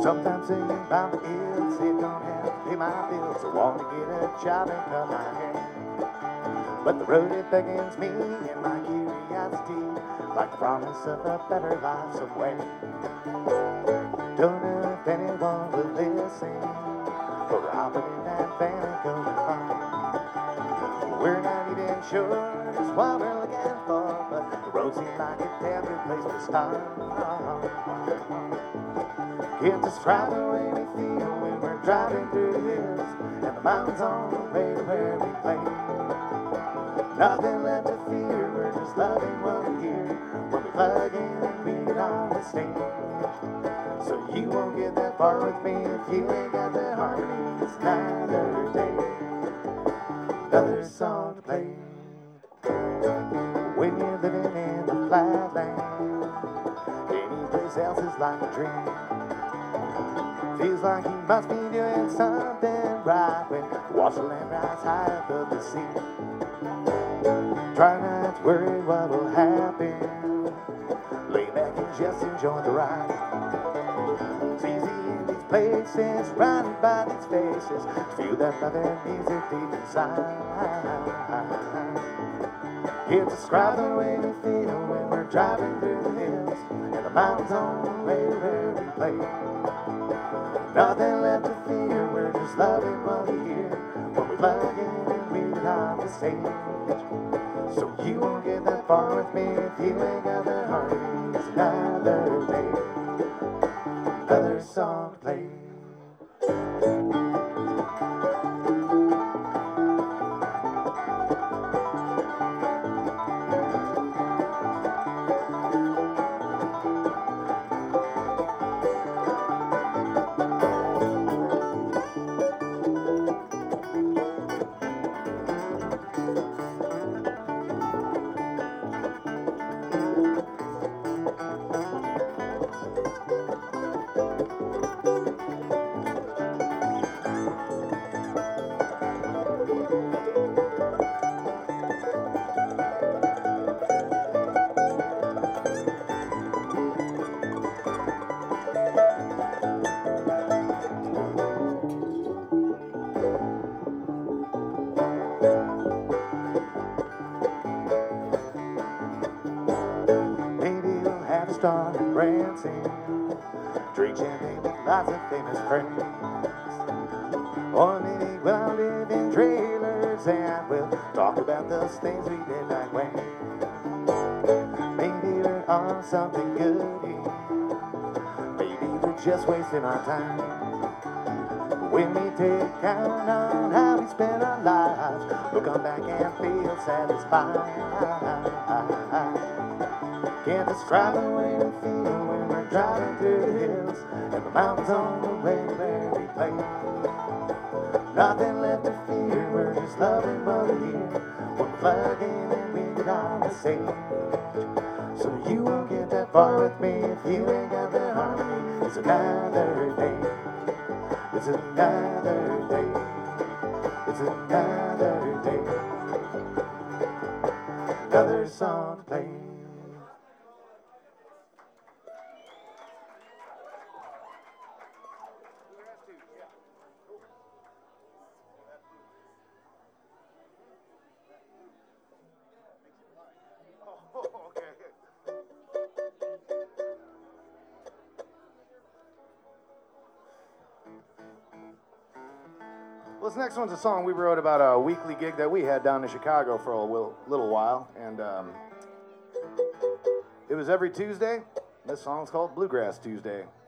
Sometimes thinking about the ills, it don't have to pay my bills. I want to get a job and cut my hair. But the road, it beckons me and my curiosity, like the promise of a better life somewhere. Don't know if anyone will listen, but we're hopping in that van and going home. We're not even sure just what we're looking for, but the road seems like a damn good place to start. Can't describe the way we feel when we're driving through the hills and the mountains on the way to where we play. Nothing left to fear, we're just loving what we hear when we plug in and we get on the stage. So you won't get that far with me if you ain't got the harmony. It's another day, another song to play. When you're living in the flatland, any place else is like a dream. Feels like you must be doing something right when you watch the land rise high above the sea. Try not to worry what will happen. Lay back and just enjoy the ride. It's easy in these places, surrounded by these faces, to feel that loving music deep inside. Can't describe the way we feel when we're driving through the hills and the mountains on the way where we play. Nothing left to fear, we're just loving what we hear when we plug in and we get on the stage. So you won't get that far with me if you ain't got the harmony. It's another day, another song to play. Start prancing, drink champagne with lots of famous friends. Or maybe we'll live in trailers and we'll talk about those things we did back when. Maybe we're on something good here. Maybe we're just wasting our time. When we take count on how we spend our lives, we'll come back and feel satisfied. Can't describe the way we feel when we're driving through the hills and the mountains on the way where we play. Nothing left to fear, we're just loving what we hear when we plug in and we get on the stage. So you won't get that far with me if you ain't got the harmony. It's another day, it's another day, it's another day, another song to play. Well, this next one's a song we wrote about a weekly gig that we had down in Chicago for a little while, and it was every Tuesday. This song's called Bluegrass Tuesday.